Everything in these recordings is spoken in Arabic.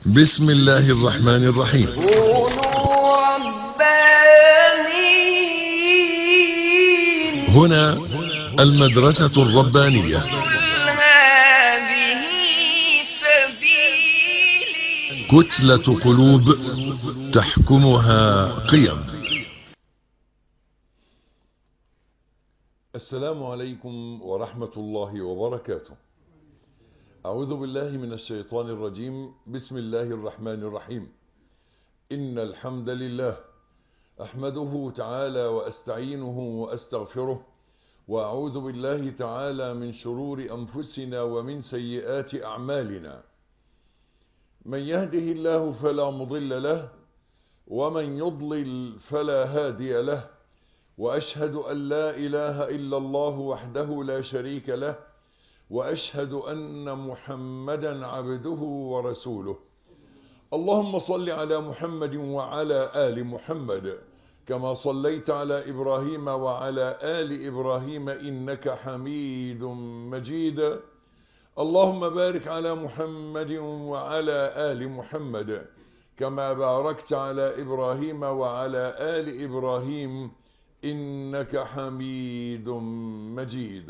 بسم الله الرحمن الرحيم. كونوا ربانيين. هنا المدرسة الربانية. قل هذه سبيلي. كتلة قلوب تحكمها قيم. السلام عليكم ورحمة الله وبركاته. أعوذ بالله من الشيطان الرجيم. بسم الله الرحمن الرحيم. إن الحمد لله أحمده تعالى وأستعينه وأستغفره، وأعوذ بالله تعالى من شرور أنفسنا ومن سيئات أعمالنا. من يهده الله فلا مضل له، ومن يضلل فلا هادي له، وأشهد أن لا إله إلا الله وحده لا شريك له، وأشهد أن محمدا عبده ورسوله. اللهم صل على محمد وعلى آل محمد كما صليت على إبراهيم وعلى آل إبراهيم إنك حميد مجيد. اللهم بارك على محمد وعلى آل محمد كما باركت على إبراهيم وعلى آل إبراهيم إنك حميد مجيد.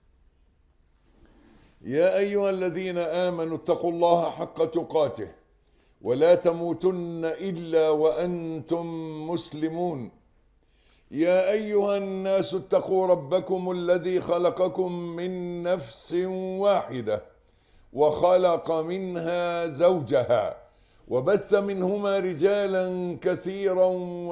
يا أيها الذين آمنوا اتقوا الله حق تقاته ولا تموتن إلا وأنتم مسلمون. يا أيها الناس اتقوا ربكم الذي خلقكم من نفس واحدة وخلق منها زوجها وبث منهما رجالا كثيرا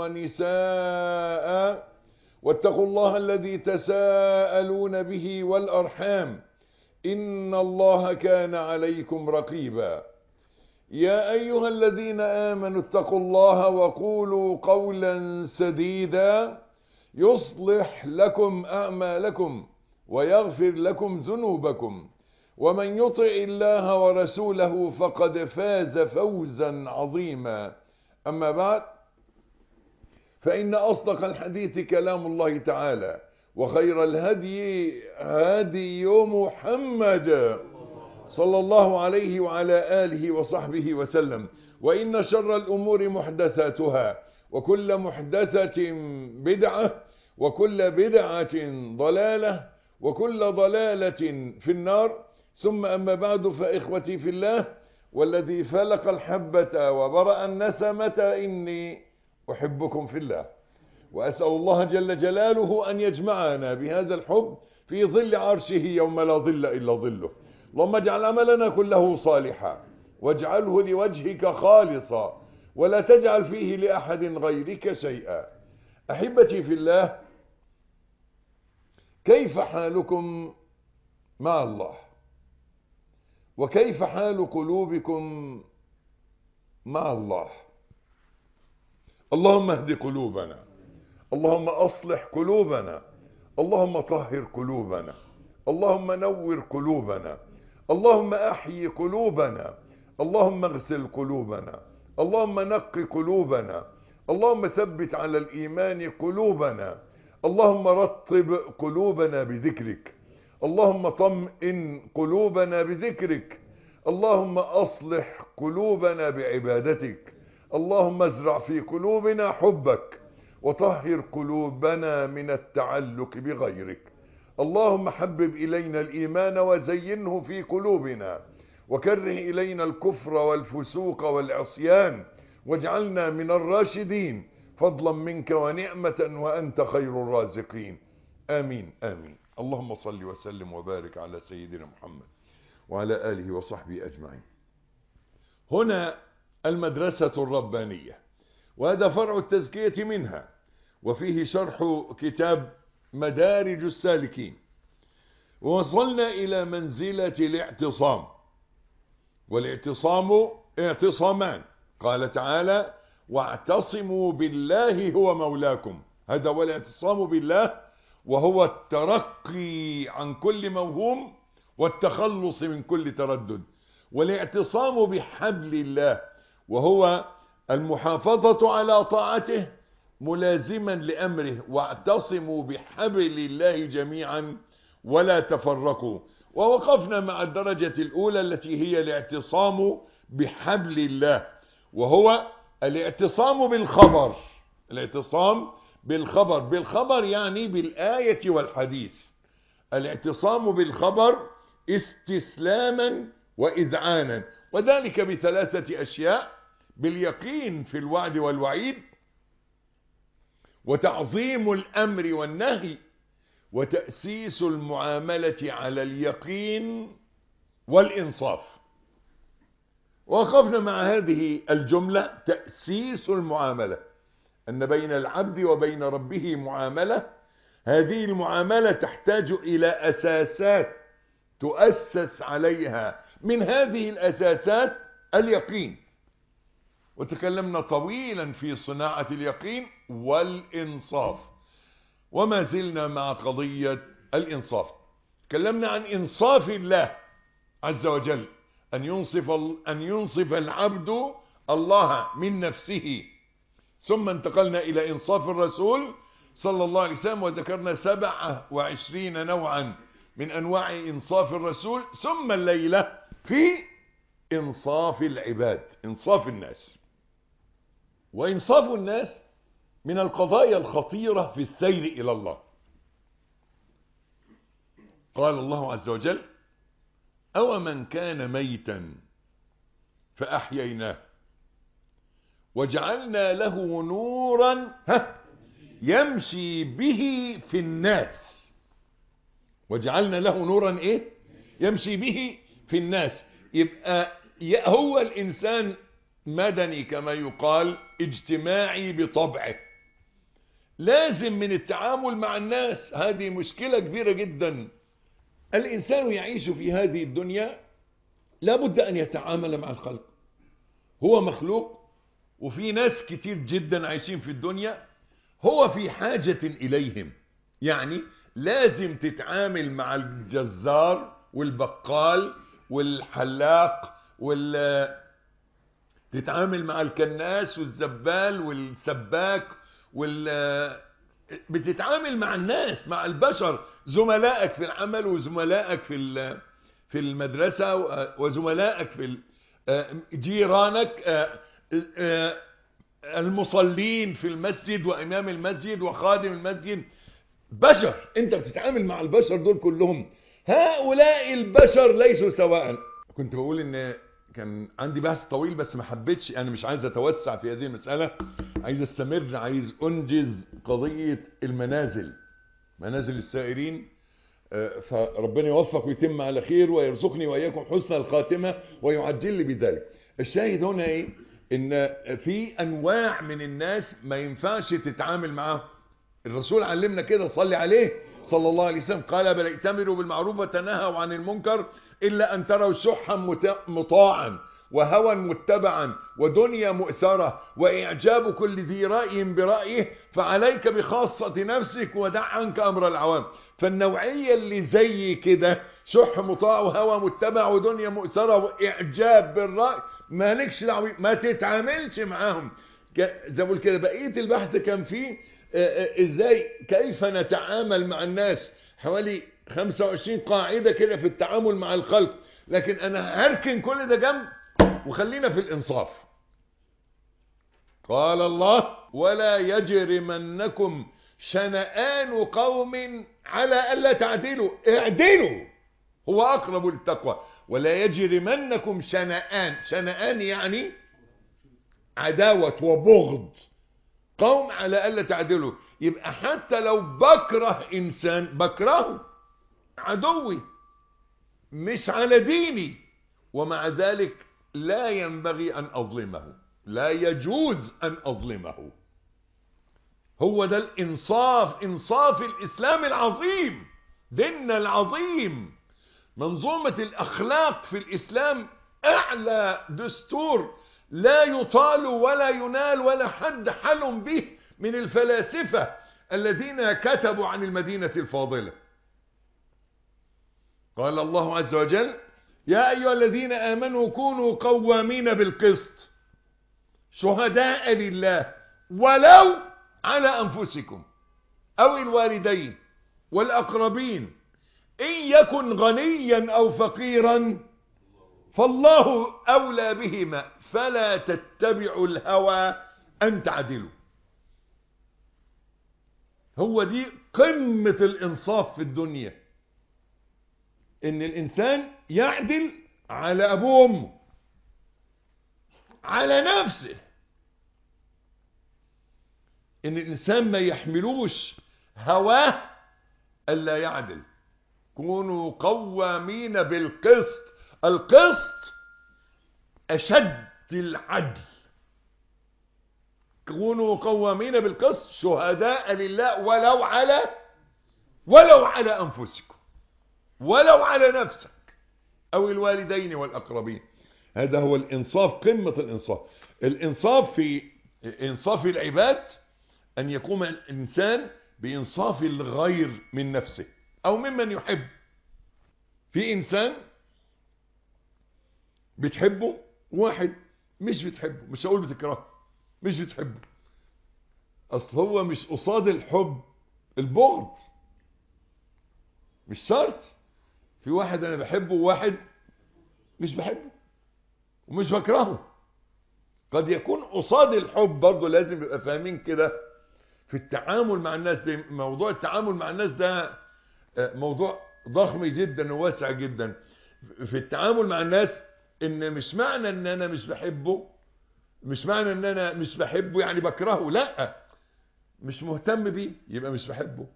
ونساء، واتقوا الله الذي تساءلون به والأرحام إن الله كان عليكم رقيبا. يا أيها الذين آمنوا اتقوا الله وقولوا قولا سديدا يصلح لكم أعمالكم ويغفر لكم ذنوبكم، ومن يطع الله ورسوله فقد فاز فوزا عظيما. أما بعد، فإن أصدق الحديث كلام الله تعالى، وخير الهدي هدي محمد صلى الله عليه وعلى آله وصحبه وسلم. وإن شر الأمور محدثاتها، وكل محدثة بدعة، وكل بدعة ضلالة، وكل ضلالة في النار. ثم أما بعد، فإخوتي في الله، والذي فلق الحبة وبرأ النسمة إني أحبكم في الله، وأسأل الله جل جلاله أن يجمعنا بهذا الحب في ظل عرشه يوم لا ظل إلا ظله. اللهم اجعل عملنا كله صالحا، واجعله لوجهك خالصا، ولا تجعل فيه لأحد غيرك شيئا. أحبتي في الله، كيف حالكم مع الله؟ وكيف حال قلوبكم مع الله؟ اللهم اهد قلوبنا، اللهم أصلح قلوبنا، اللهم طهر قلوبنا، اللهم نور قلوبنا، اللهم أحيي قلوبنا، اللهم اغسل قلوبنا، اللهم نقي قلوبنا، اللهم ثبت على الإيمان قلوبنا، اللهم رطب قلوبنا بذكرك، اللهم طمئن قلوبنا بذكرك، اللهم أصلح قلوبنا بعبادتك، اللهم ازرع في قلوبنا حبك، وطهر قلوبنا من التعلق بغيرك. اللهم حبب إلينا الإيمان وزينه في قلوبنا، وكره إلينا الكفر والفسوق والعصيان، واجعلنا من الراشدين فضلا منك ونعمة، وأنت خير الرازقين. آمين آمين. اللهم صل وسلم وبارك على سيدنا محمد وعلى آله وصحبه أجمعين. هنا المدرسة الربانية، وهذا فرع التزكية منها، وفيه شرح كتاب مدارج السالكين. ووصلنا إلى منزلة الاعتصام، والاعتصام اعتصامان. قال تعالى: واعتصموا بالله هو مولاكم. هذا هو الاعتصام بالله، وهو الترقي عن كل موهوم والتخلص من كل تردد. والاعتصام بحبل الله، وهو المحافظة على طاعته ملازما لأمره. واعتصموا بحبل الله جميعا ولا تفرقوا. ووقفنا مع الدرجة الأولى التي هي الاعتصام بحبل الله، وهو الاعتصام بالخبر. الاعتصام بالخبر يعني بالآية والحديث. الاعتصام بالخبر استسلاما وإذعانا، وذلك بثلاثة أشياء: باليقين في الوعد والوعيد، وتعظيم الأمر والنهي، وتأسيس المعاملة على اليقين والإنصاف. وقفنا مع هذه الجملة: تأسيس المعاملة، أن بين العبد وبين ربه معاملة. هذه المعاملة تحتاج إلى أساسات تؤسس عليها. من هذه الأساسات اليقين، وتكلمنا طويلا في صناعة اليقين والإنصاف، وما زلنا مع قضية الإنصاف. تكلمنا عن إنصاف الله عز وجل، أن ينصف العبد الله من نفسه. ثم انتقلنا إلى إنصاف الرسول صلى الله عليه وسلم، وذكرنا 27 نوعا من أنواع إنصاف الرسول. ثم الليلة في إنصاف العباد، إنصاف الناس. وإنصاف الناس من القضايا الخطيرة في السير إلى الله. قال الله عز وجل: أو من كان ميتا فأحييناه وجعلنا له نورا يمشي به في الناس. وجعلنا له نورا ايه؟ يمشي به في الناس. يبقى هو الإنسان مدني كما يقال، اجتماعي بطبعه، لازم من التعامل مع الناس. هذه مشكلة كبيرة جدا. الإنسان يعيش في هذه الدنيا لابد أن يتعامل مع الخلق. هو مخلوق، وفي ناس كتير جدا عايشين في الدنيا هو في حاجة إليهم. يعني لازم تتعامل مع الجزار والبقال والحلاق تتعامل مع الكناس والزبال والسباك بتتعامل مع الناس، مع البشر، زملائك في العمل، وزملائك في المدرسة، وزملائك في جيرانك، المصلين في المسجد، وإمام المسجد، وخادم المسجد. بشر، انت بتتعامل مع البشر دول كلهم. هؤلاء البشر ليسوا سواء. كنت بقول ان كان عندي بحث طويل بس ما حبيتش، انا مش عايز اتوسع في هذه المسألة، عايز استمر، عايز انجز قضية المنازل، منازل السائرين. فربنا يوفق ويتم على خير، ويرزقني وإياكم حسن الخاتمة ويعجل لي بذلك. الشاهد هنا ايه؟ ان في انواع من الناس ما ينفعش تتعامل معاهم. الرسول علمنا كده، صلي عليه صلى الله عليه وسلم، قال: بل ائتمروا بالمعروف وتناهوا عن المنكر إلا أن تروا شحا مطاعا وهوى متبعا ودنيا مؤثرة وإعجاب كل ذي رأي برأيه، فعليك بخاصة نفسك ودع عنك أمر العوام. فالنوعية اللي زي كده، شح مطاع وهوى متبع ودنيا مؤثرة وإعجاب بالرأي، مالكش دعوة، ما تتعاملش معاهم. زي ما بقول كده، بقية البحث كان فيه ازاي كيف نتعامل مع الناس، حوالي 25 قاعدة كده في التعامل مع الخلق. لكن انا هركن كل ده جنب وخلينا في الانصاف. قال الله: ولا يجرمنكم شنآن قوم على ألا تعدلوا، اعدلوا هو اقرب للتقوى. ولا يجرمنكم شنآن يعني عداوة وبغض، قوم على ألا تعدلوا. يبقى حتى لو بكره إنسان، بكرهه، عدوي، مش على ديني، ومع ذلك لا ينبغي أن أظلمه، لا يجوز أن أظلمه. هو ده الإنصاف، إنصاف الإسلام العظيم، ديننا العظيم. منظومة الأخلاق في الإسلام أعلى دستور لا يطال ولا ينال ولا حد حلم به من الفلاسفة الذين كتبوا عن المدينة الفاضلة. قال الله عز وجل: يا أيها الذين آمنوا كونوا قوامين بالقسط شهداء لله ولو على أنفسكم أو الوالدين والأقربين إن يكن غنيا أو فقيرا فالله أولى بهما فلا تتبعوا الهوى أن تعدلوا. هو دي قمة الإنصاف في الدنيا، إن الإنسان يعدل على أبوه وأمه، على نفسه، إن الإنسان ما يحملوش هواه ألا يعدل. كونوا قوامين بالقسط. القسط أشد العدل. كونوا قوامين بالقسط شهداء لله ولو على أنفسكم، ولو على نفسك أو الوالدين والأقربين. هذا هو الإنصاف، قمة الإنصاف. الإنصاف في إنصاف العباد أن يقوم الإنسان بإنصاف الغير من نفسه أو ممن يحب. في إنسان بتحبه، واحد مش بتحبه، مش هقول بتكرهه، مش بتحبه. أصل هو مش قصاد الحب البغض، مش شرط. في واحد أنا بحبه وواحد مش بحبه ومش بكرهه. قد يكون قصاد الحب برضه. لازم يبقى فاهمين كده في التعامل مع الناس. ده موضوع التعامل مع الناس ده موضوع ضخم جدا وواسع جدا. في التعامل مع الناس ان مش معنى ان انا مش بحبه، مش معنى ان انا مش بحبه يعني بكرهه. لا، مش مهتم بيه يبقى مش بحبه،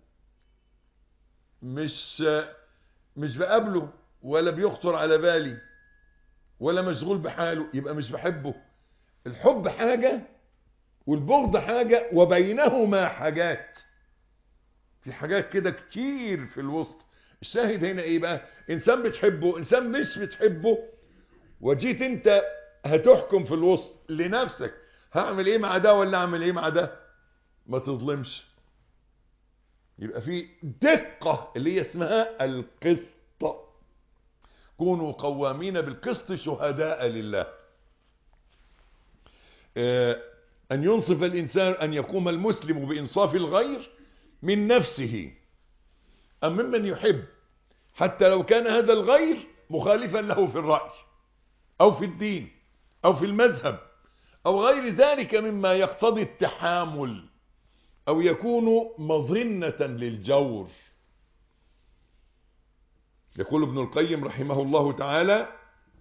مش بقابله ولا بيخطر على بالي ولا مشغول بحاله يبقى مش بحبه. الحب حاجة والبغض حاجة، وبينهما حاجات. في حاجات كده كتير في الوسط. الشاهد هنا ايه بقى؟ انسان بتحبه، انسان مش بتحبه، وجيت انت هتحكم في الوسط لنفسك هعمل ايه مع ده ولا اعمل ايه مع ده. ما تظلمش. يبقى في دقة اللي هي اسمها القسط. كونوا قوامين بالقسط شهداء لله. أن ينصف الإنسان، أن يقوم المسلم بإنصاف الغير من نفسه أم ممن يحب، حتى لو كان هذا الغير مخالفا له في الرأي أو في الدين أو في المذهب أو غير ذلك مما يقتضي التحامل أو يكون مظنة للجور. يقول ابن القيم رحمه الله تعالى: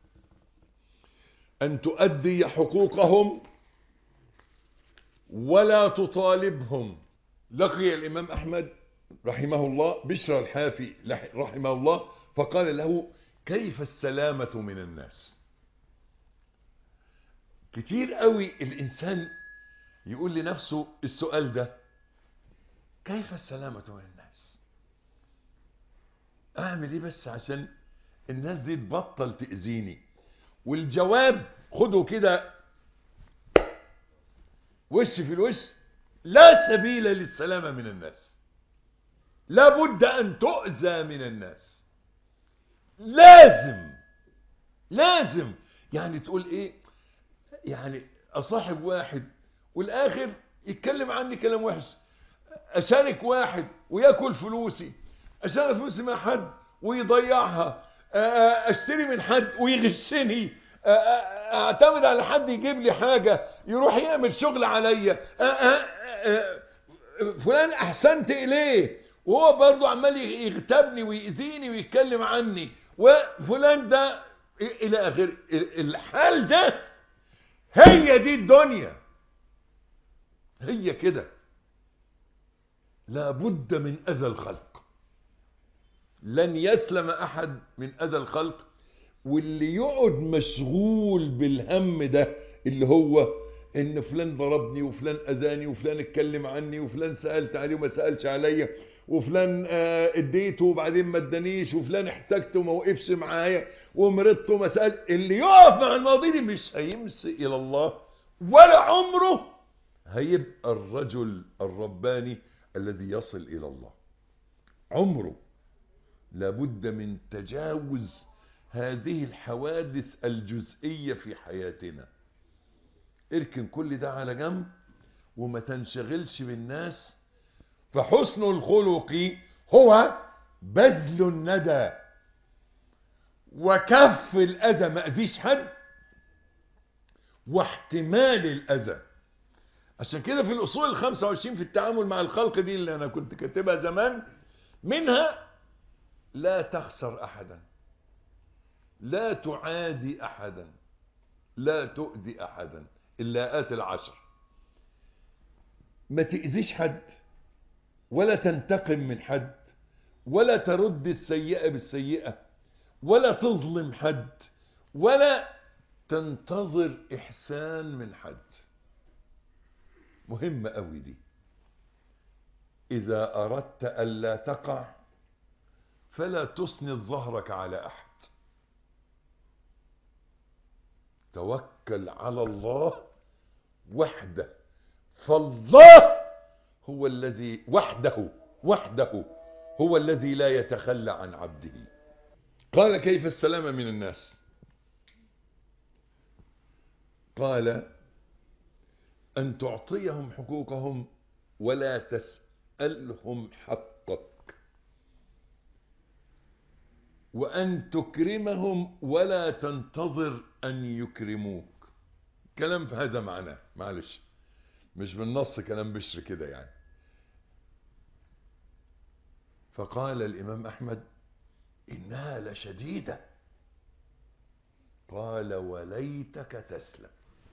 أن تؤدي حقوقهم ولا تطالبهم. لقي الإمام أحمد رحمه الله بشر الحافي رحمه الله فقال له: كيف السلامة من الناس؟ كتير قوي الإنسان يقول لنفسه السؤال ده: كيف السلامة من الناس؟ أعمل إيه بس عشان الناس دي تبطل تأذيني؟ والجواب خده كده وش في الوش: لا سبيل للسلامة من الناس. لا بد أن تؤذى من الناس. لازم يعني تقول إيه؟ يعني أصاحب واحد والآخر يتكلم عني كلام وحش، أشارك واحد ويأكل فلوسي، أشارك فلوسي مع حد ويضيعها، أشتري من حد ويغشني، أعتمد على حد يجيب لي حاجة يروح يعمل شغل عليا، فلان أحسنت إليه وهو برضو عمال يغتابني ويأذيني ويتكلم عني، وفلان ده إلى آخر. الحال ده هي دي الدنيا، هي كده. لا بد من أذى الخلق. لن يسلم أحد من أذى الخلق. واللي يقعد مشغول بالهم ده اللي هو ان فلان ضربني وفلان اذاني وفلان اتكلم عني وفلان سألت عليه وما سألش عليا وفلان اديته وبعدين ما ادانيش وفلان احتجته وما وقفش معايا ومرضته وما سأل. اللي يقف مع الماضي دي مش هيمسي الى الله ولا عمره هيبقى الرجل الرباني الذي يصل الى الله. عمره. لابد من تجاوز هذه الحوادث الجزئية في حياتنا. اركن كل ده على جنب وما تنشغلش بالناس. فحسن الخلق هو بذل الندى وكف الأذى ما أذيش حد، واحتمال الأذى. عشان كده في الأصول 25 في التعامل مع الخلق دي اللي أنا كنت كاتبها زمان، منها لا تخسر أحدا، لا تعادي أحدا، لا تؤذي أحدا، اللاءات العشر. ما تأذيش حد، ولا تنتقم من حد، ولا ترد السيئة بالسيئة، ولا تظلم حد، ولا تنتظر إحسان من حد. مهمة قوي دي. إذا أردت ألا تقع فلا تسند ظهرك على أحد، توكل على الله وحده، فالله هو الذي وحده هو الذي لا يتخلى عن عبده. قال كيف السلامة من الناس؟ قال أن تعطيهم حقوقهم ولا تسألهم حقك، وأن تكرمهم ولا تنتظر أن يكرموك. كلام في هذا معناه، معلش مش بالنص، كلام بشر كده يعني. فقال الإمام أحمد إنها لشديدة. قال وليتك تسلم.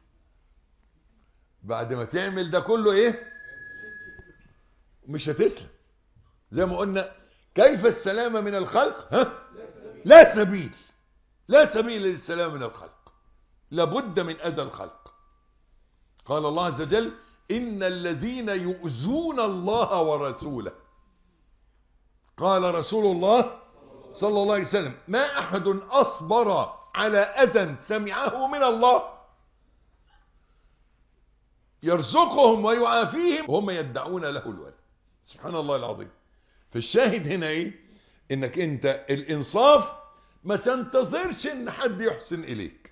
بعد ما تعمل ده كله ايه؟ مش هتسلم. زي ما قلنا كيف السلامة من الخلق؟ لا سبيل للسلام من الخلق، لابد من أذى الخلق. قال الله عز وجل إن الذين يؤذون الله ورسوله، قال رسول الله صلى الله عليه وسلم ما أحد أصبر على أذى سمعه من الله يرزقهم ويعافيهم وهم يدعون له الولد. سبحان الله العظيم. فالشاهد هنا ايه؟ انك انت الانصاف، ما تنتظرش ان حد يحسن اليك،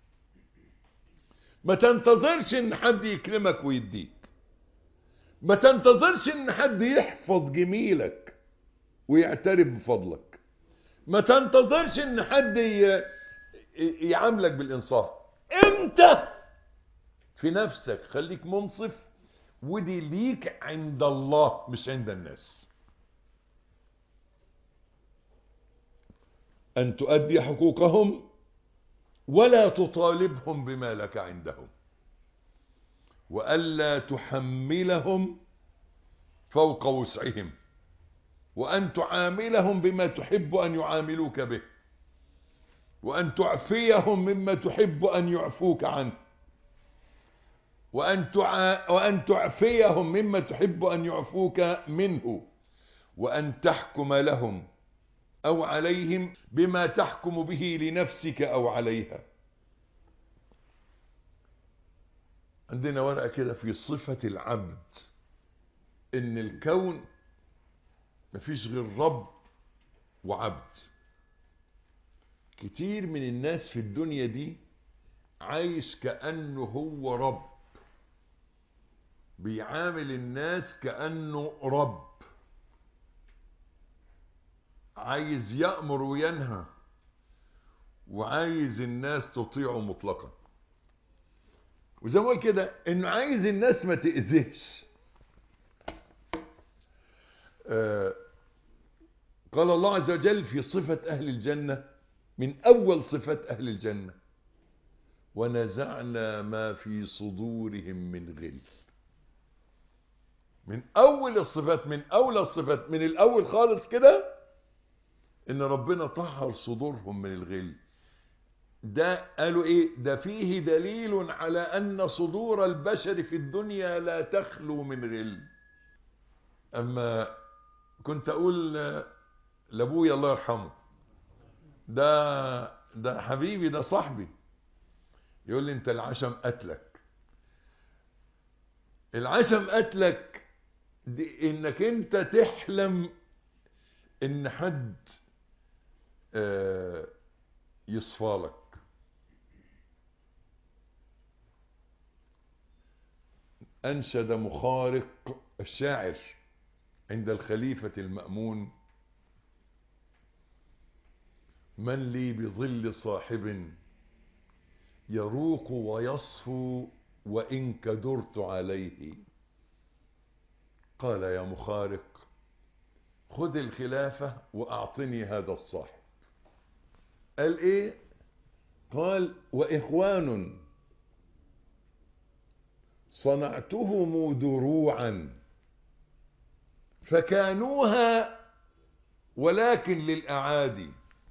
ما تنتظرش ان حد يكرمك ويديك، ما تنتظرش ان حد يحفظ جميلك ويعترف بفضلك، ما تنتظرش ان حد يعاملك بالانصاف. انت في نفسك خليك منصف، ودي ليك عند الله مش عند الناس. أن تؤدي حقوقهم ولا تطالبهم بما لك عندهم، وألا تحملهم فوق وسعهم، وأن تعاملهم بما تحب أن يعاملوك به، وأن تعفيهم مما تحب أن يعفوك عنه، وأن تعفيهم مما تحب أن يعفوك منه، وأن تحكم لهم أو عليهم بما تحكم به لنفسك أو عليها. عندنا ورقة كده في صفة العبد، إن الكون مفيش غير رب وعبد. كتير من الناس في الدنيا دي عايش كأنه هو رب، بيعامل الناس كأنه رب، عايز يأمر وينهى، وعايز الناس تطيعه مطلقا. وزي ما قلت كده انه عايز الناس ما تأذيش. قال الله عز وجل في صفة أهل الجنة، من أول صفات أهل الجنة ونزعنا ما في صدورهم من غل. من أول الصفات، من أول الصفات، من الأول خالص كده، إن ربنا طهر صدورهم من الغل. ده قالوا إيه؟ ده فيه دليل على أن صدور البشر في الدنيا لا تخلو من غل. أما كنت أقول لأبويا الله يرحمه، ده حبيبي، ده صاحبي، يقول لي أنت العشم قتلك. العشم قتلك دي إنك أنت تحلم إن حد يصفالك. أنشد مخارق الشاعر عند الخليفة المأمون من لي بظل صاحب يروق ويصفو وإن كدرت عليه. قال يا مخارق خذ الخلافة وأعطني هذا الصاحب. قال إيه؟ قال وإخوان صنعتهم دروعا فكانوها ولكن للأعادي،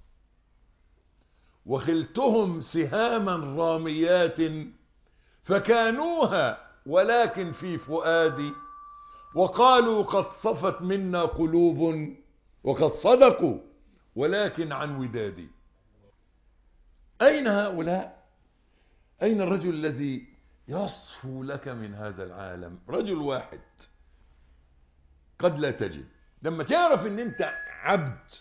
وخلتهم سهاما راميات فكانوها ولكن في فؤادي، وقالوا قد صفت منا قلوب وقد صدقوا ولكن عن ودادي. أين هؤلاء؟ أين الرجل الذي يصفو لك من هذا العالم؟ رجل واحد قد لا تجد. لما تعرف ان انت عبد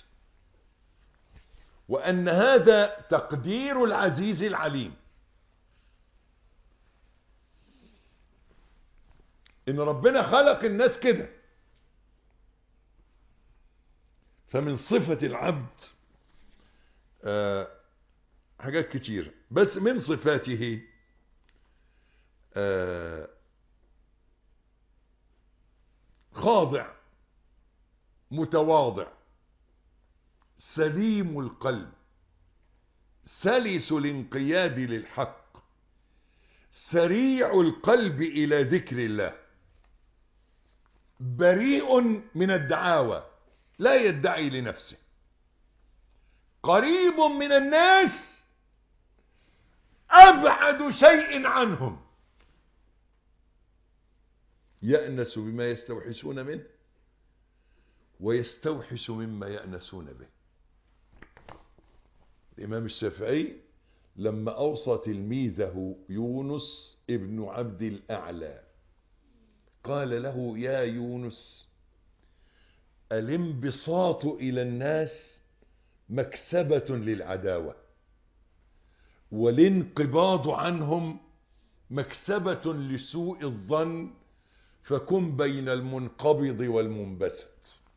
وان هذا تقدير العزيز العليم، ان ربنا خلق الناس كده، فمن صفة العبد حاجات كتير، بس من صفاته خاضع متواضع سليم القلب سلس الانقياد للحق سريع القلب إلى ذكر الله، بريء من الدعاوى لا يدعي لنفسه، قريب من الناس أبعد شيء عنهم، يأنس بما يستوحشون منه ويستوحش مما يأنسون به. الإمام الشافعي لما أوصى تلميذه يونس ابن عبد الأعلى قال له يا يونس الانبساط إلى الناس مكسبة للعداوة والانقباض عنهم مكسبة لسوء الظن، فكن بين المنقبض والمنبسط.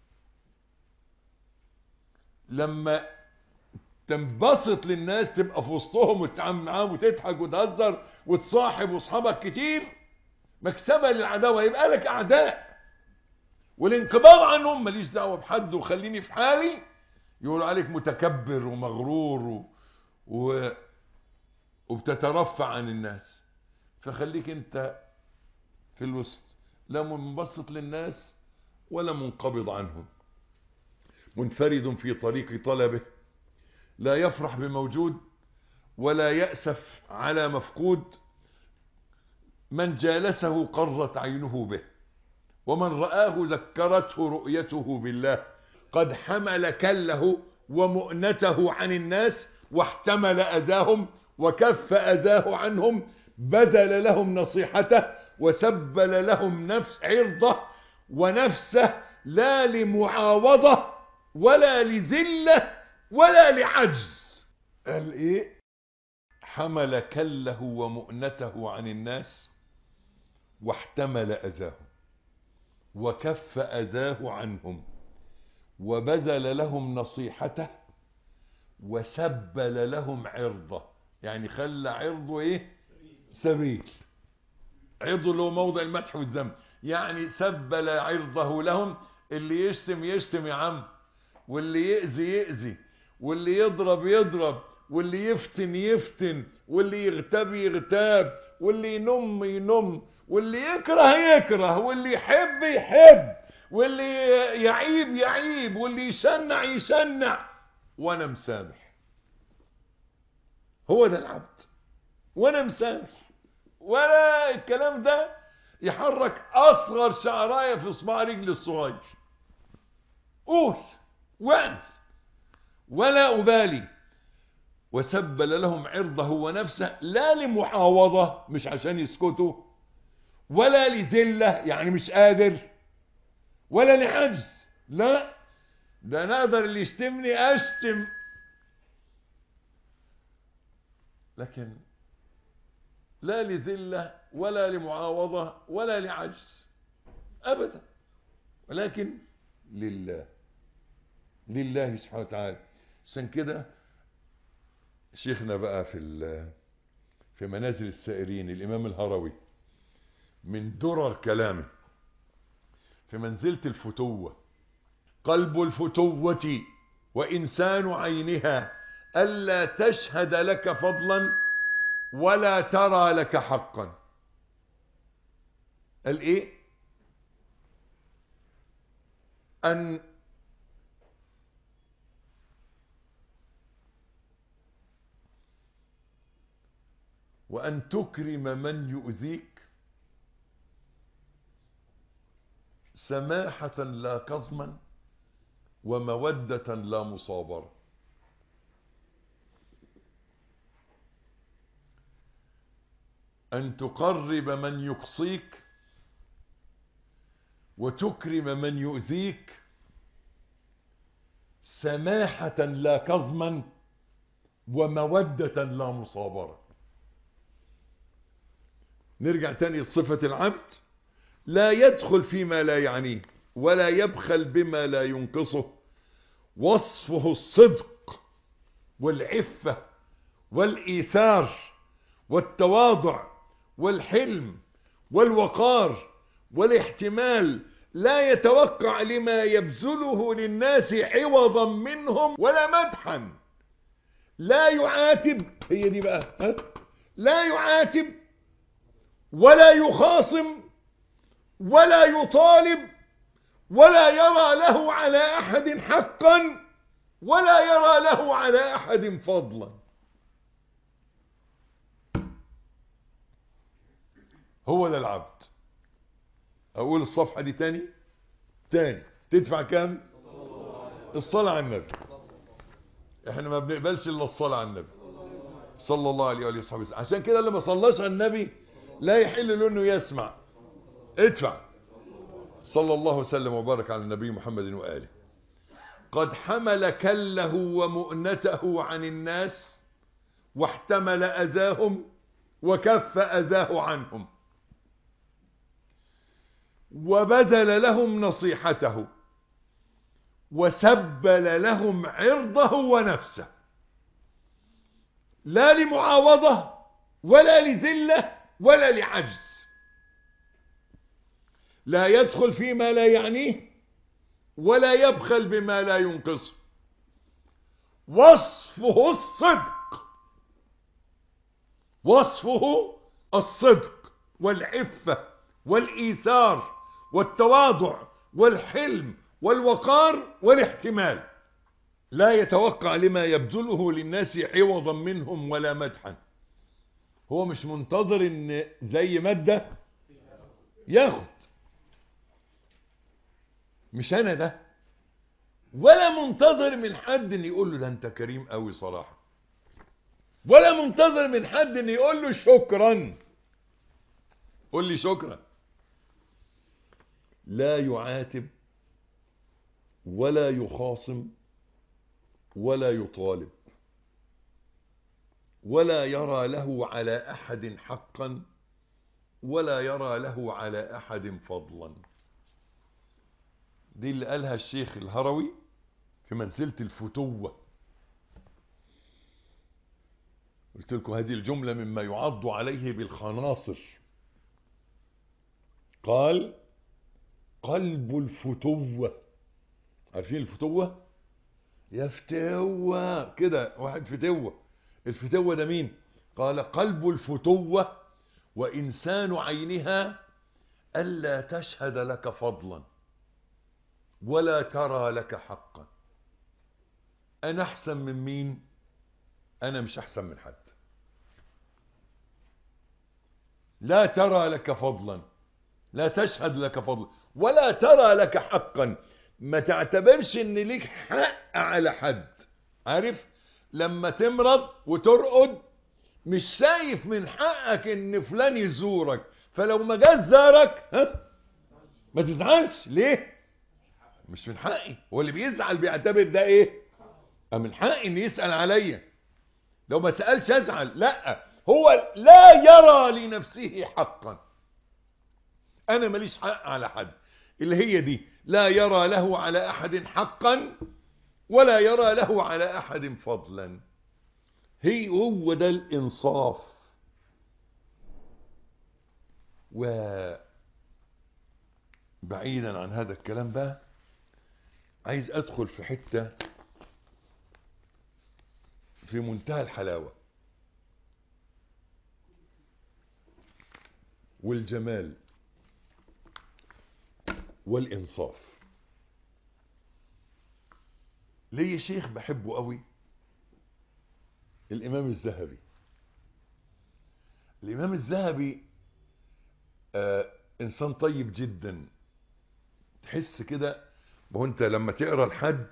لما تنبسط للناس تبقى في وسطهم وتتعامل معاهم وتضحك وتهزر وتصاحب واصحابك كتير، مكسبة للعداوة، يبقى لك أعداء. والانقباض عنهم ماليش دعوة بحد وخليني في حالي، يقولوا عليك متكبر ومغرور وبتترفع عن الناس. فخليك انت في الوسط، لا منبسط للناس ولا منقبض عنهم، منفرد في طريق طلبه، لا يفرح بموجود ولا يأسف على مفقود، من جالسه قرت عينه به ومن رآه ذكرته رؤيته بالله، قد حمل كله ومؤنته عن الناس واحتمل أذاهم وكف أذاه عنهم، بذل لهم نصيحته وسبل لهم عرضه ونفسه، لا لمعاوضة ولا لذلة ولا لعجز. قال ايه؟ حمل كله ومؤنته عن الناس واحتمل أذاهم وكف أذاه عنهم وبذل لهم نصيحته وسبل لهم عرضه، يعني خلى عرضه ايه؟ سبيل. عرضه اللي هو موضع المدح والذم، يعني سبل عرضه لهم. اللي يشتم يشتم يا عم، واللي يأذي يأذي، واللي يضرب يضرب، واللي يفتن يفتن، واللي يغتاب يغتاب، واللي ينم ينم، واللي يكره يكره، واللي يحب يحب، واللي يعيب يعيب، واللي يشنع يشنع، وانا مسامح. هو ده العبد، وانا مسامح، ولا الكلام ده يحرك اصغر شعرايه في صباع رجل الصغير. قول وانس ولا أبالي. وسبل لهم عرضه ونفسه، لا لمعاوضة مش عشان يسكتوا، ولا لذلة يعني مش قادر، ولا لعجز، لا ده نقدر اللي يشتمني أشتم، لكن لا لذلة ولا لمعاوضة ولا لعجز أبدا، ولكن لله، لله سبحانه وتعالى. عشان كده شيخنا بقى في منازل السائرين الإمام الهروي من درر كلامه في منزلة الفتوة: قلب الفتوة وإنسان عينها ألا تشهد لك فضلا ولا ترى لك حقا. قال إيه؟ وأن تكرم من يؤذيك سماحة لا كظما ومودة لا مصابرة. أن تقرب من يقصيك وتكرم من يؤذيك سماحة لا كظما ومودة لا مصابرة. نرجع تاني لصفة العبد: لا يدخل فيما لا يعنيه ولا يبخل بما لا ينقصه. وصفه الصدق والعفة والإيثار والتواضع والحلم والوقار والاحتمال. لا يتوقع لما يبذله للناس عوضا منهم ولا مدحا. لا يعاتب، هي دي بقى، لا يعاتب ولا يخاصم ولا يطالب ولا يرى له على أحد حقا ولا يرى له على أحد فضلا. هو ده العبد. أقول الصفحة دي تاني تدفع كام؟ الصلاة على النبي. احنا ما بنقبلش الا الصلاة على النبي صلى الله عليه وآله وصحبه وسلم. عشان كده اللي ما صلاش على النبي لا يحل له انه يسمع. ادفع. صلى الله وسلم وبارك على النبي محمد وآله. قد حمل كله ومؤنته عن الناس واحتمل أذاهم وكف أذاه عنهم وبذل لهم نصيحته وسبل لهم عرضه ونفسه، لا لمعاوضة ولا لذلة ولا لعجز. لا يدخل فيما لا يعنيه ولا يبخل بما لا ينقصه. وصفه الصدق والعفة والإيثار والتواضع والحلم والوقار والاحتمال. لا يتوقع لما يبذله للناس عوضا منهم ولا مدحا. هو مش منتظر ان زي مادة ياخد، مش انا ده، ولا منتظر من حد ان يقول له ده انت كريم قوي صراحة، ولا منتظر من حد ان يقول له شكرا. قول لي شكرا. لا يعاتب ولا يخاصم ولا يطالب ولا يرى له على أحد حقا ولا يرى له على أحد فضلا. دي اللي قالها الشيخ الهروي في منزلة الفتوة. قلت لكم هذه الجملة مما يعض عليه بالخناصر. قال: قلب الفتوة. عارفين الفتوة؟ يا فتوة كده، واحد فتوة. الفتوة ده مين؟ قال: قلب الفتوة وإنسان عينها ألا تشهد لك فضلا ولا ترى لك حقا. أنا أحسن من مين؟ أنا مش أحسن من حد. لا ترى لك فضلا، لا تشهد لك فضلا ولا ترى لك حقا. ما تعتبرش ان ليك حق على حد. عارف لما تمرض وترقد مش شايف من حقك ان فلان يزورك، فلو ما جاش زارك ما تزعلش. ليه؟ مش من حقي. هو اللي بيزعل بيعتبر ده ايه؟ من حقي ان يسأل عليا. لو ما سألش ازعل. لا، هو لا يرى لنفسه حقا. انا ماليش حق على حد. اللي هي دي: لا يرى له على احد حقا ولا يرى له على احد فضلا. هو ده الإنصاف. وبعيدا عن هذا الكلام بقى، عايز أدخل في حتة في منتهى الحلاوة والجمال والإنصاف. ليه شيخ بحبه قوي، الإمام الذهبي. الإمام الذهبي إنسان طيب جدا. تحس كده، ما أنت لما تقرأ الحد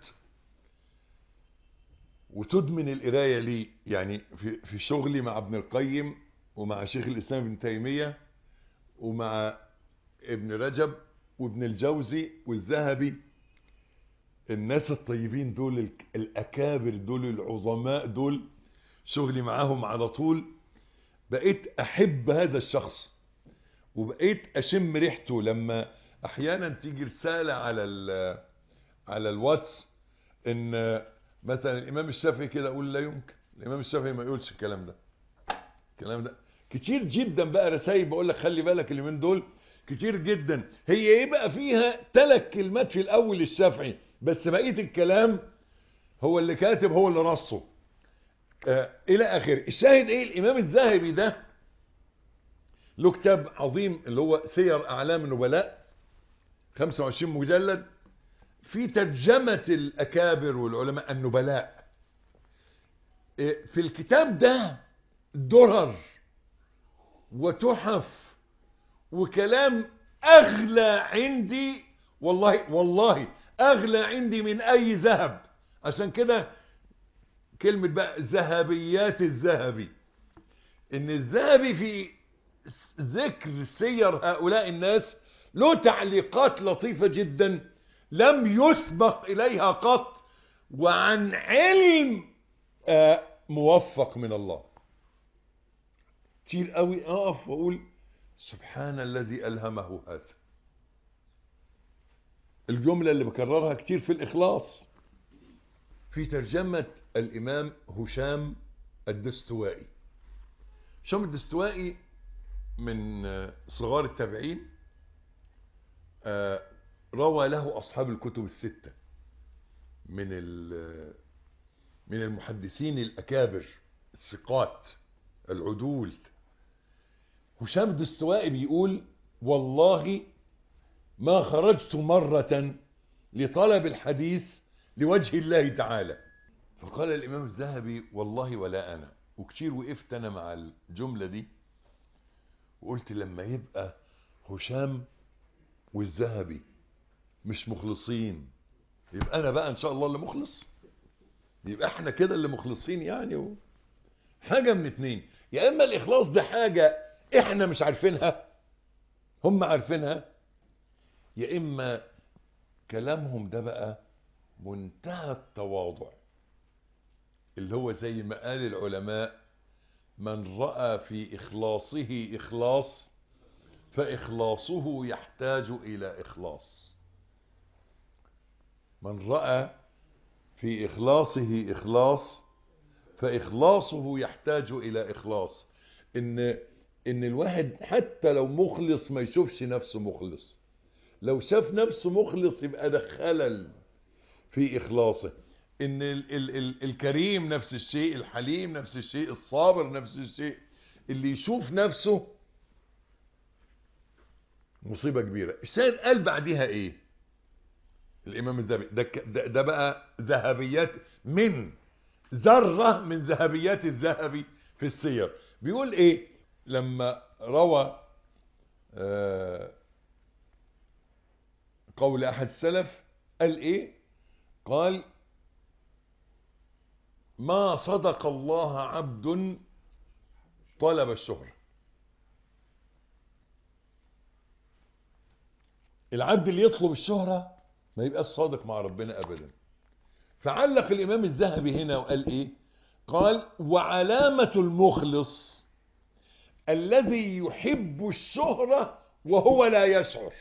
وتدمن القراية ليه، يعني في شغلي مع ابن القيم ومع شيخ الإسلام ابن تيمية ومع ابن رجب وابن الجوزي والذهبي، الناس الطيبين دول، الأكابر دول، العظماء دول، شغلي معاهم على طول. بقيت أحب هذا الشخص، وبقيت أشم ريحته. لما أحيانا تيجي رسالة على الواتس إن مثلا الإمام الشافعي كده، أقول لا يمكن، الإمام الشافعي ما يقولش الكلام ده كتير جدا بقى رسائل بقول لك خلي بالك اليومين دول كتير جدا. هي ايه بقى؟ فيها 3 كلمات في الاول الشافعي، بس بقيه الكلام هو اللي كاتب، هو اللي رصه الى اخره. الشاهد ايه؟ الامام الذهبي ده له كتاب عظيم اللي هو سير اعلام النبلاء، 25 مجلد، في ترجمة الاكابر والعلماء النبلاء. في الكتاب ده درر وتحف وكلام اغلى عندي، والله اغلى عندي من اي ذهب. عشان كده كلمة بقى ذهبيات الذهبي، ان الذهبي في ذكر سير هؤلاء الناس له تعليقات لطيفة جدا لم يسبق اليها قط، وعن علم موفق من الله. كتير قوي اقف واقول سبحان الذي ألهمه هذا. الجملة اللي بكررها كتير في الإخلاص، في ترجمة الإمام هشام الدستوائي. هشام الدستوائي من صغار التابعين، روى له أصحاب الكتب الستة من المحدثين الأكابر الثقات العدول. هشام الدستوائي بيقول والله ما خرجت مرة لطلب الحديث لوجه الله تعالى. فقال الإمام الذهبي والله ولا أنا. وكتير وقفت أنا مع الجملة دي وقلت لما يبقى هشام والذهبي مش مخلصين، يبقى أنا بقى إن شاء الله اللي مخلص، يبقى احنا كده اللي مخلصين يعني. حاجة من اتنين، يا إما الإخلاص ده حاجة احنا مش عارفينها هم عارفينها، يا إما كلامهم ده بقى منتهى التواضع، اللي هو زي ما قال العلماء من رأى في إخلاصه إخلاص فإخلاصه يحتاج إلى إخلاص. من رأى في إخلاصه إخلاص فإخلاصه يحتاج إلى إخلاص. إن الواحد حتى لو مخلص ما يشوفش نفسه مخلص، لو شاف نفسه مخلص يبقى ده خلل في إخلاصه. إن الكريم نفس الشيء، الحليم نفس الشيء، الصابر نفس الشيء. اللي يشوف نفسه مصيبة كبيرة. الشاهد قال بعدها إيه الإمام الذهبي ده بقى ذهبيات، من ذرة من ذهبيات الذهبي في السير. بيقول إيه لما روى قول أحد السلف؟ قال إيه؟ قال ما صدق الله عبد طلب الشهرة. العبد اللي يطلب الشهرة ما يبقى صادق مع ربنا أبدا. فعلق الإمام الذهبي هنا وقال إيه؟ قال وعلامة المخلص الذي يحب الشهرة وهو لا يشعر.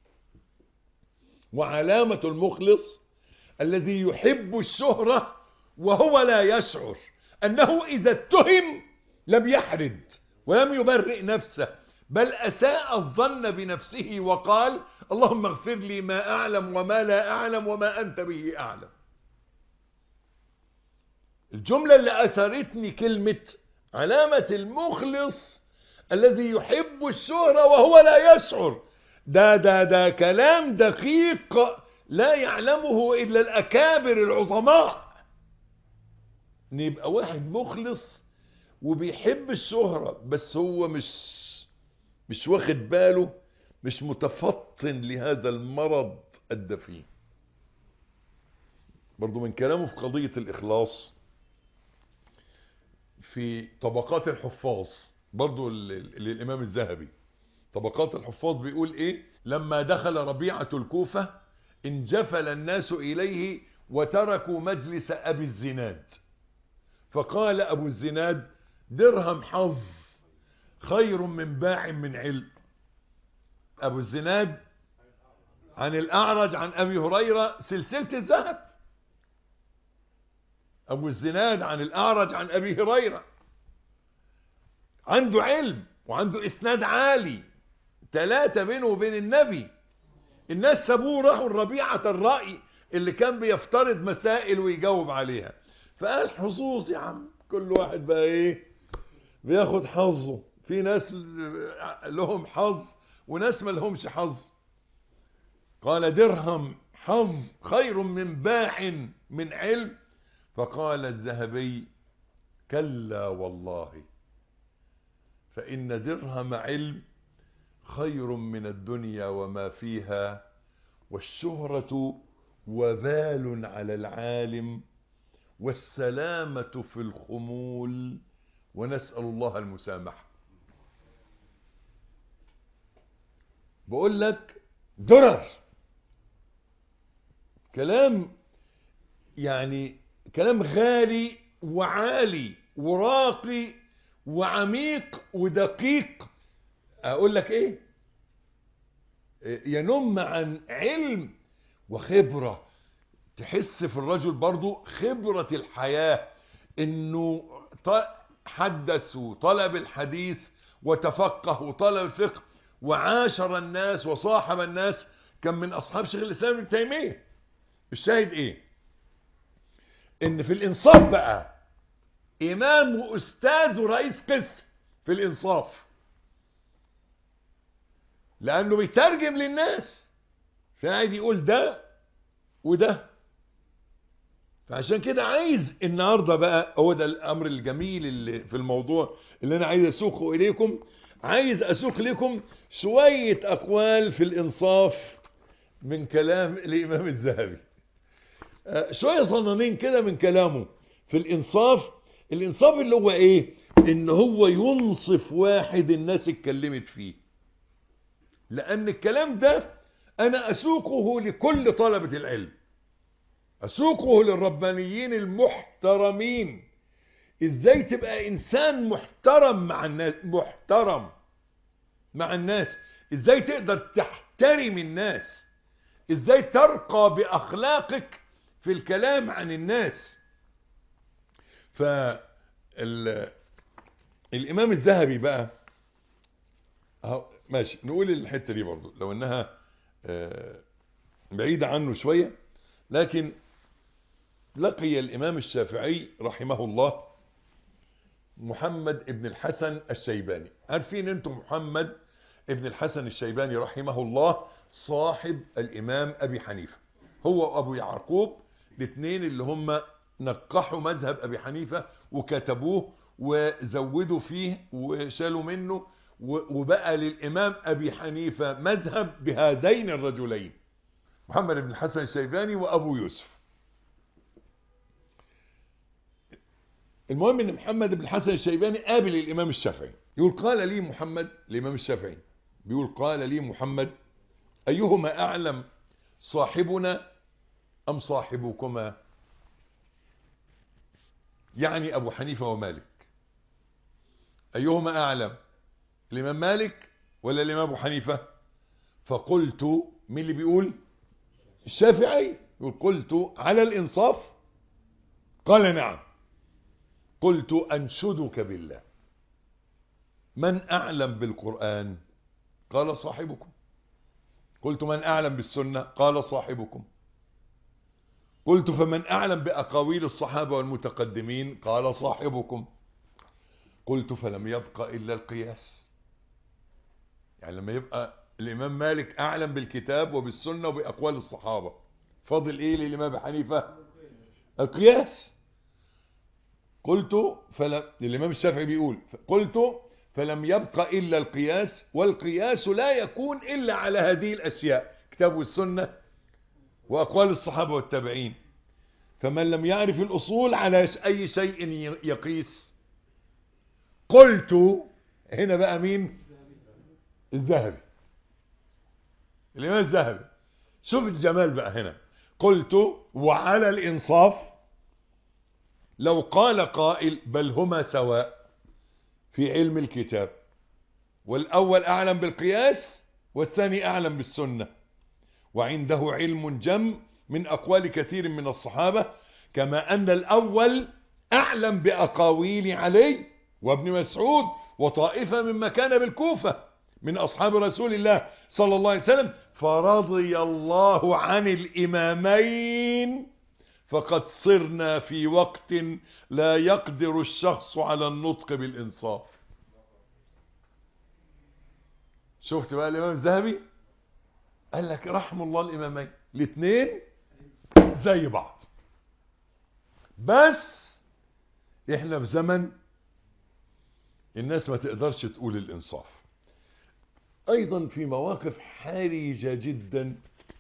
وعلامة المخلص الذي يحب الشهرة وهو لا يشعر أنه إذا اتهم لم يحرد ولم يبرئ نفسه، بل أساء الظن بنفسه وقال اللهم اغفر لي ما أعلم وما لا أعلم وما أنت به أعلم. الجملة اللي أثرتني كلمة علامة المخلص الذي يحب الشهرة وهو لا يشعر. ده كلام دقيق لا يعلمه إلا الأكابر العظماء. ان يبقى واحد مخلص وبيحب الشهرة بس هو مش واخد باله، مش متفطن لهذا المرض الدفين. برضو من كلامه في قضية الإخلاص في طبقات الحفاظ، برضو للإمام الذهبي، طبقات الحفاظ بيقول ايه: لما دخل ربيعة الكوفة انجفل الناس إليه وتركوا مجلس أبي الزناد، فقال أبو الزناد: درهم حظ خير من باع من علم. أبو الزناد عن الأعرج عن أبي هريرة سلسلة الذهب. أبو الزناد عن الأعرج عن أبي هريرة، عنده علم وعنده إسناد عالي، 3 بينه وبين النبي. الناس سابوه راحوا الربيعة الرأي اللي كان بيفترض مسائل ويجاوب عليها، فقال حظوظ يا عم، كل واحد بقى ايه بياخد حظه. في ناس لهم حظ وناس ما لهمش حظ. قال: درهم حظ خير من باع من علم. فقال الذهبي: كلا والله، فإن درهم علم خير من الدنيا وما فيها، والشهرة وبال على العالم، والسلامة في الخمول، ونسأل الله المسامحة. بقول لك درر، كلام يعني كلام غالي وعالي وراقي وعميق ودقيق. اقول لك ايه؟ ينم عن علم وخبرة، تحس في الرجل برضو خبرة الحياة، انه حدث وطلب الحديث وتفقه وطلب الفقه وعاشر الناس وصاحب الناس، كان من اصحاب شيخ الاسلام ابن تيمية. الشاهد ايه؟ ان في الانصاف بقى امام واستاذ ورئيس قسم في الانصاف، لانه بيترجم للناس، فقاعد يقول ده وده. فعشان كده عايز النهارده بقى، هو ده الامر الجميل اللي في الموضوع اللي انا عايز اسوقه اليكم. عايز اسوق لكم شوية اقوال في الانصاف من كلام الامام الذهبي، شوية صنانين كده من كلامه في الانصاف. الانصاف اللي هو ايه؟ ان هو ينصف واحد الناس اتكلمت فيه، لان الكلام ده انا اسوقه لكل طلبة العلم، اسوقه للربانيين المحترمين. ازاي تبقى انسان محترم مع الناس، محترم مع الناس، ازاي تقدر تحترم الناس، ازاي ترقى باخلاقك في الكلام عن الناس. الامام الذهبي بقى ماشي، نقول الحتة دي برضو لو انها بعيدة عنه شوية، لكن لقي الامام الشافعي رحمه الله محمد ابن الحسن الشيباني. عارفين انتم محمد ابن الحسن الشيباني رحمه الله صاحب الامام ابي حنيفة، هو وابو يعقوب الاثنين اللي هم نقحوا مذهب ابي حنيفة وكتبوه وزودوا فيه وشالوا منه، وبقى للامام ابي حنيفة مذهب بهذين الرجلين، محمد بن الحسن الشيباني وابو يوسف. المهم ان محمد بن الحسن الشيباني قابل الامام الشافعي، يقول: قال لي محمد، الامام الشافعي بيقول: قال لي محمد: ايهما اعلم، صاحبنا ام صاحبكما؟ يعني ابو حنيفة ومالك، ايهما اعلم، الامام مالك ولا الامام ابو حنيفة؟ فقلت، مين اللي بيقول؟ الشافعي يقول: قلت على الانصاف قال نعم. قلت أنشدك بالله، من أعلم بالقرآن؟ قال صاحبكم. قلت من أعلم بالسنة؟ قال صاحبكم. قلت فمن أعلم بأقاويل الصحابة والمتقدمين؟ قال صاحبكم. قلت فلم يبق إلا القياس. يعني لما يبقى الإمام مالك أعلم بالكتاب وبالسنة وبأقوال الصحابة، فاضل إيه للإمام أبي حنيفة؟ القياس. قلت الإمام الشافعي بيقول قلت فلم يبق إلا القياس، والقياس لا يكون إلا على هذه الأشياء، كتاب والسنة وأقوال الصحابة والتابعين. فمن لم يعرف الأصول على أي شيء يقيس؟ قلت هنا بقى مين؟ الذهبي، الإمام الذهبي. شوف الجمال بقى هنا. قلت وعلى الإنصاف لو قال قائل بل هما سواء في علم الكتاب، والأول أعلم بالقياس والثاني أعلم بالسنة، وعنده علم جم من أقوال كثير من الصحابة، كما أن الأول أعلم بأقاويل علي وابن مسعود وطائفة مما كان بالكوفة من أصحاب رسول الله صلى الله عليه وسلم، فرضي الله عن الإمامين، فقد صرنا في وقت لا يقدر الشخص على النطق بالإنصاف. شفت بقى الإمام الذهبي قال لك رحم الله الإمامين، الاثنين زي بعض، بس احنا في زمن الناس ما تقدرش تقول الإنصاف. أيضا في مواقف حرجة جدا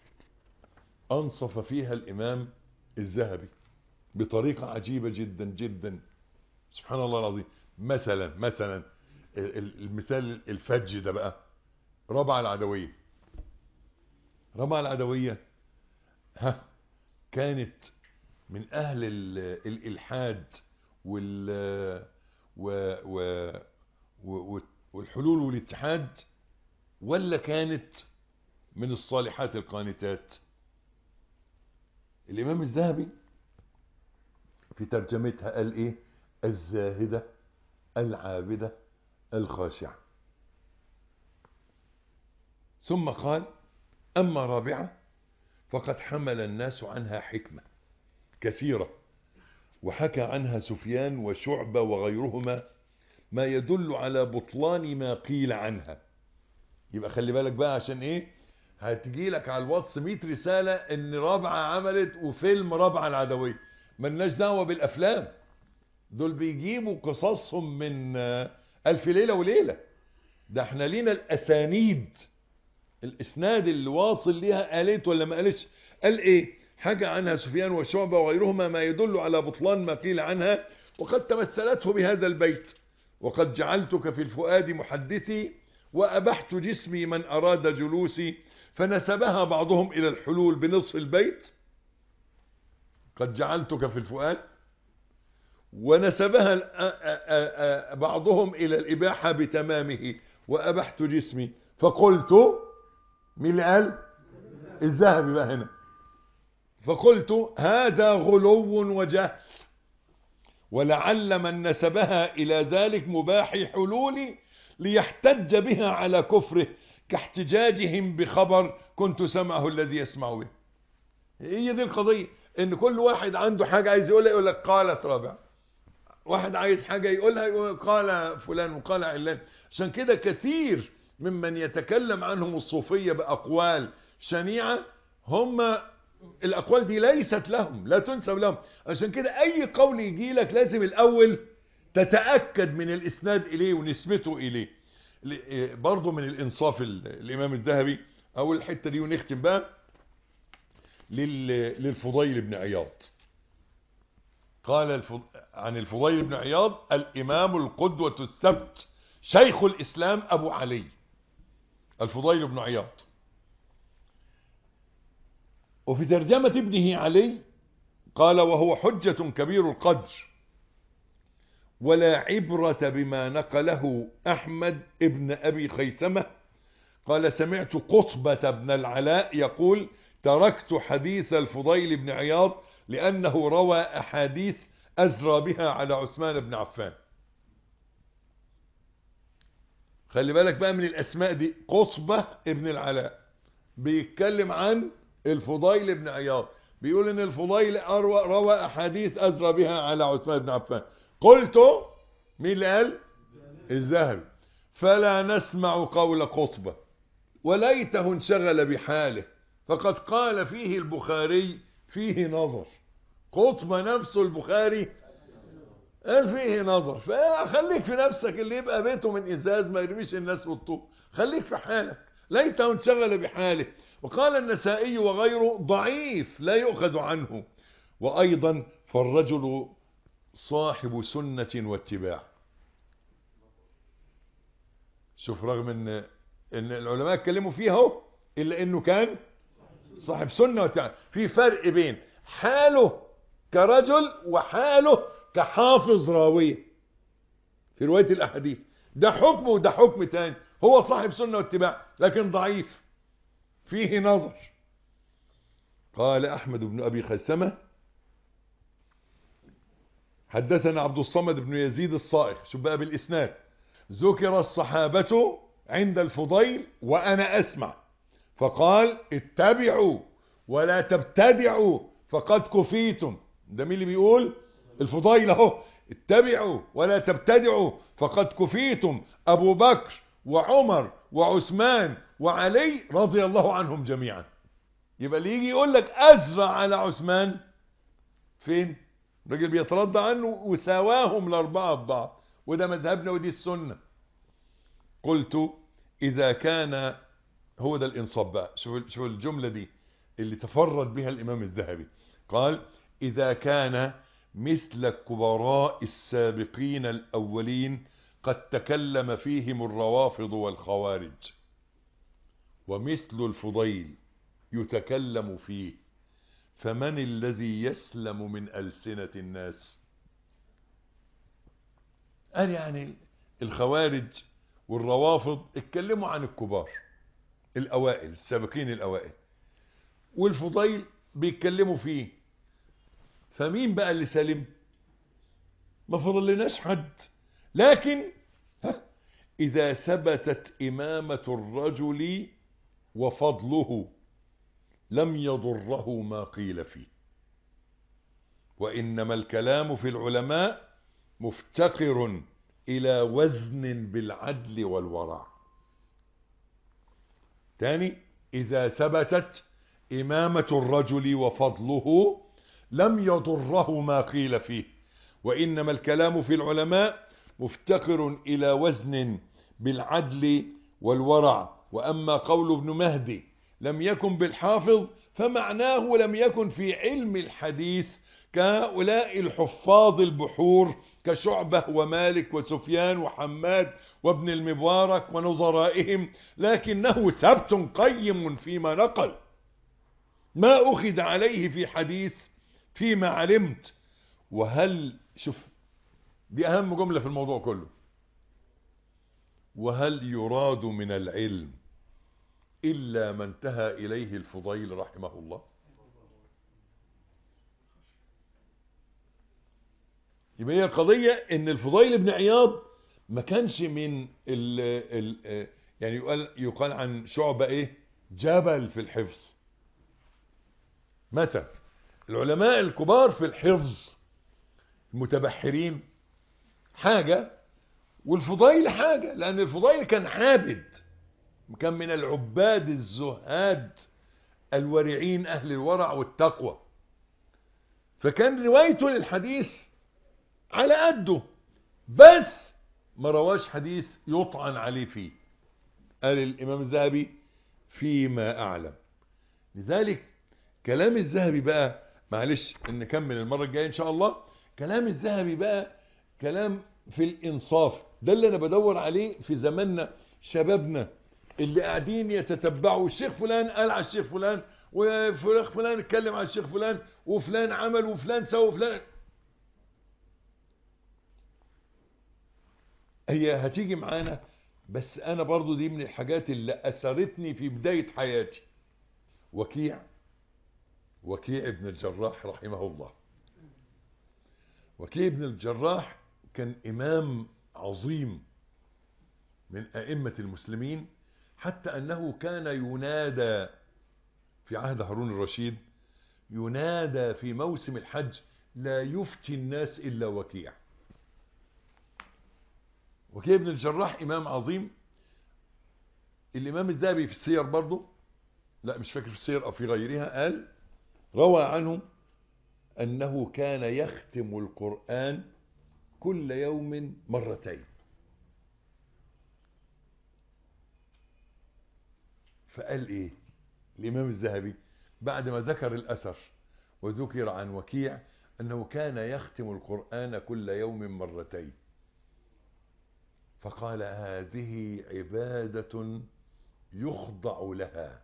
أنصف فيها الإمام الذهبي بطريقة عجيبة جدا جدا، سبحان الله العظيم. مثلا المثال الفج ده بقى، ربع العدوية. ربع العدوية كانت من أهل الإلحاد والحلول والاتحاد، ولا كانت من الصالحات القانتات؟ الإمام الذهبي في ترجمتها قال إيه؟ الزاهدة العابدة الخاشعة. ثم قال أما رابعة فقد حمل الناس عنها حكمة كثيرة، وحكى عنها سفيان وشعبة وغيرهما ما يدل على بطلان ما قيل عنها. يبقى خلي بالك بقى، عشان ايه هتجي لك على الواتس 100 رسالة ان رابعة عملت وفيلم رابعة العدوية. ملناش دعوة بالافلام، دول بيجيبوا قصصهم من ألف ليلة وليلة. ده احنا لينا الاسانيد، الاسناد اللي واصل ليها قالت ولا ما قالتش. قال ايه؟ حكى عنها سفيان وشعبة وغيرهما ما يدل على بطلان ما قيل عنها، وقد تمثلته بهذا البيت: وقد جعلتك في الفؤاد محدثي وأبحت جسمي من أراد جلوسي. فنسبها بعضهم إلى الحلول بنصف البيت، قد جعلتك في الفؤاد، ونسبها بعضهم إلى الإباحة بتمامه وأبحت جسمي. فقلت، مين اللي قال؟ الذهبي بقى هنا. فقلت هذا غلو وجهل، ولعل من نسبها إلى ذلك مباحي حلول ليحتج بها على كفره، كاحتجاجهم بخبر كنت سمعه الذي يسمع به. هي دي القضية، ان كل واحد عنده حاجة عايز يقولها يقول لك قالت رابعة، واحد عايز حاجة يقولها يقول قال فلان وقال علان. عشان كده كثير ممن يتكلم عنهم الصوفية بأقوال شنيعة، هم الأقوال دي ليست لهم، لا تنسب لهم. عشان كده أي قول يجي لك لازم الأول تتأكد من الإسناد إليه ونسبته إليه. برضو من الإنصاف الإمام الذهبي أو الحتة دي، ونختم بقى للفضيل بن عياض. قال عن الفضيل بن عياض: الإمام القدوة الثبت شيخ الإسلام أبو علي. الفضيل بن عياض. وفي ترجمة ابنه علي قال: وهو حجة كبير القدر، ولا عبرة بما نقله أحمد ابن أبي خيثمة. قال: سمعت قطبة بن العلاء يقول: تركت حديث الفضيل بن عياض لأنه روى أحاديث أزرى بها على عثمان بن عفان. خلي بالك بقى من الأسماء دي. قطبة ابن العلاء بيتكلم عن الفضيل بن عياض، بيقول ان الفضيل روى أحاديث أزرى بها على عثمان بن عفان. قلت، مين اللي قال؟ الذهبي. فلا نسمع قول قطبة، وليته انشغل بحاله، فقد قال فيه البخاري فيه نظر. قطبة نفسه البخاري قال فيه نظر. فخليك في نفسك، اللي يبقى بيته من ازاز ما يرميش الناس والطوب، خليك في حالك. ليته انشغل بحاله. وقال النسائي وغيره ضعيف لا يؤخذ عنه. وايضا فالرجل صاحب سنة واتباع. شوف، رغم ان العلماء اتكلموا فيه اهو، الا انه كان صاحب سنة واتباع. في فرق بين حاله كرجل وحاله كحافظ راوية في رواية الاحاديث. ده حكمه وده حكم تاني. هو صاحب سنة واتباع لكن ضعيف، فيه نظر. قال احمد بن ابي خيثمة حدثنا عبد الصمد بن يزيد الصائغ. شوف بقى بالاسناد: ذكر الصحابة عند الفضيل وأنا أسمع، فقال: اتبعوا ولا تبتدعوا فقد كفيتم. ده مين اللي بيقول؟ الفضيل اهو. اتبعوا ولا تبتدعوا فقد كفيتم. أبو بكر وعمر وعثمان وعلي رضي الله عنهم جميعا. يبقى اللي يجي يقول لك أزرع على عثمان، فين؟ الراجل بيترضى عنه وسواهم الأربعة ببعض، وده مذهبنا ودي السنة. قلت: إذا كان، هو ده الإنصاف بقى. شوف الجملة دي اللي تفرد بها الإمام الذهبي. قال: إذا كان مثل الكبراء السابقين الأولين قد تكلم فيهم الروافض والخوارج، ومثل الفضيل يتكلم فيه، فمن الذي يسلم من ألسنة الناس؟ قال يعني الخوارج والروافض اتكلموا عن الكبار الأوائل السابقين الأوائل، والفضيل بيتكلموا فيه، فمين بقى اللي سلم؟ ما فضلناش حد. لكن إذا ثبتت إمامة الرجل وفضله لم يضره ما قيل فيه، وإنما الكلام في العلماء مفتقر إلى وزن بالعدل والورع. تاني: إذا ثبتت إمامة الرجل وفضله لم يضره ما قيل فيه، وإنما الكلام في العلماء مفتقر إلى وزن بالعدل والورع. وأما قول ابن مهدي لم يكن بالحافظ فمعناه لم يكن في علم الحديث كهؤلاء الحفاظ البحور كشعبة ومالك وسفيان وحماد وابن المبارك ونظرائهم، لكنه ثبت قيم فيما نقل، ما أخذ عليه في حديث فيما علمت. وهل، شوف دي أهم جملة في الموضوع كله: وهل يراد من العلم إلا ما انتهى إليه الفضيل رحمه الله؟ يبقى هي قضية ان الفضيل بن عياض ما كانش من يعني يقال عن شعبة ايه؟ جبل في الحفظ. مثلا العلماء الكبار في الحفظ المتبحرين حاجة، والفضيل حاجة، لان الفضيل كان عابد، كان من العباد الزهاد الورعين اهل الورع والتقوى، فكان روايته للحديث على قده، بس ما رواش حديث يطعن عليه فيه. قال الامام الذهبي: فيما اعلم. لذلك كلام الذهبي بقى، معلش نكمل المرة الجاية ان شاء الله. كلام الذهبي بقى كلام في الانصاف، ده اللي انا بدور عليه في زماننا. شبابنا اللي قاعدين يتتبعوا الشيخ فلان قال على الشيخ فلان، وفلان فلان اتكلم على الشيخ فلان، وفلان عمل وفلان سوى وفلان. هي هتيجي معانا، بس انا برضو دي من الحاجات اللي اثرتني في بداية حياتي. وكيع ابن الجراح رحمه الله وكيع بن الجراح كان إمام عظيم من أئمة المسلمين، حتى أنه كان ينادى في عهد هارون الرشيد، ينادى في موسم الحج: لا يفتي الناس إلا وكيع. وكيع بن الجراح إمام عظيم. الإمام الذهبي في السير برضه، لا مش فاكر في السير أو في غيرها، قال روى عنه أنه كان يختم القرآن كل يوم مرتين. فقال إيه الإمام الذهبي بعد ما ذكر الأثر وذكر عن وكيع أنه كان يختم القرآن كل يوم مرتين؟ فقال: هذه عبادة يخضع لها.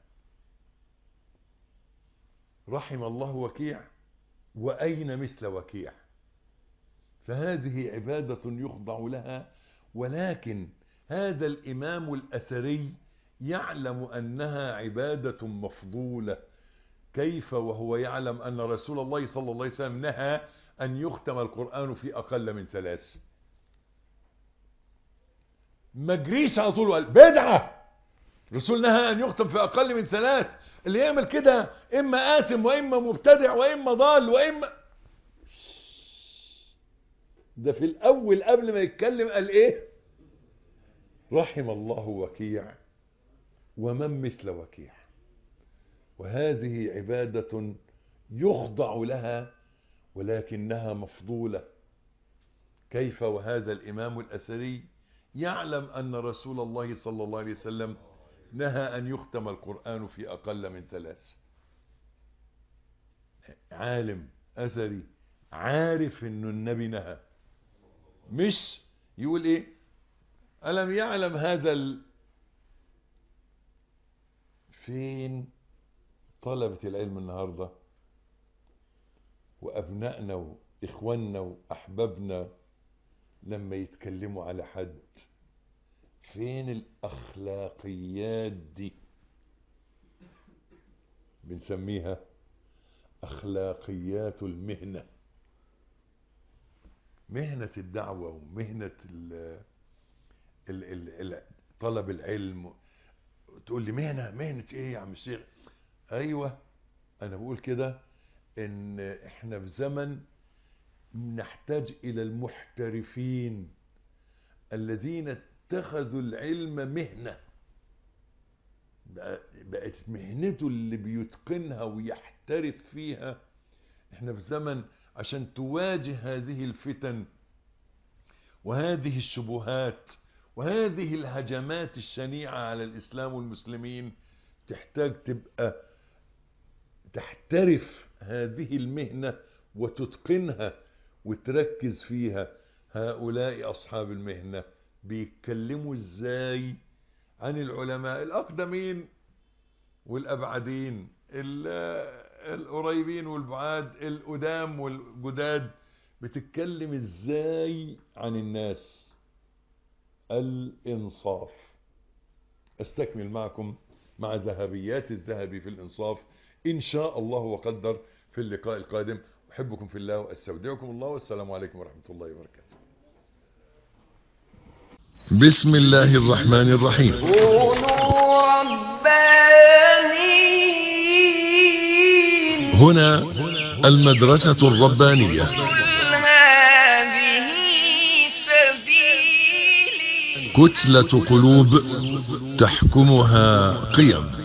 رحم الله وكيع، وأين مثل وكيع؟ فهذه عبادة يخضع لها، ولكن هذا الإمام الأثري يعلم أنها عبادة مفضولة. كيف وهو يعلم أن رسول الله صلى الله عليه وسلم نهى أن يختم القرآن في أقل من 3؟ ما جريش على طول وقال بدعة، الرسول نهى أن يختم في أقل من 3. اللي يعمل كده إما آثم وإما مبتدع وإما ضال وإما. ده في الأول قبل ما يتكلم قال إيه؟ رحم الله وكيع ومن مثل وكيع. وهذه عبادة يخضع لها ولكنها مفضولة. كيف وهذا الإمام الأثري يعلم أن رسول الله صلى الله عليه وسلم نهى أن يختم القرآن في أقل من 3؟ عالم أثري عارف أن النبي نهى، مش يقول إيه ألم يعلم هذا فين طلبة العلم النهاردة وأبنائنا وإخواننا وأحبابنا لما يتكلموا على حد؟ فين الأخلاقيات دي؟ بنسميها أخلاقيات المهنة، مهنة الدعوة ومهنة طلب العلم. تقول لي مهنة ايه يا عم الشيخ؟ ايوه انا بقول كده ان احنا في زمن نحتاج الى المحترفين الذين اتخذوا العلم مهنة، بقت مهنته اللي بيتقنها ويحترف فيها. احنا في زمن عشان تواجه هذه الفتن وهذه الشبهات وهذه الهجمات الشنيعة على الإسلام والمسلمين تحتاج تبقى تحترف هذه المهنة وتتقنها وتركز فيها. هؤلاء أصحاب المهنة بيتكلموا ازاي عن العلماء الأقدمين والأبعدين، القريبين والبعاد، القدام والجداد، بتتكلم ازاي عن الناس. الإنصاف. استكمل معكم مع ذهبيات الذهبي في الإنصاف إن شاء الله وقدر في اللقاء القادم. أحبكم في الله وأستودعكم الله، والسلام عليكم ورحمة الله وبركاته. بسم الله الرحمن الرحيم. كونوا ربانيين. هنا المدرسة الربانية. قل هذه سبيلي. كتلة قلوب تحكمها قيم.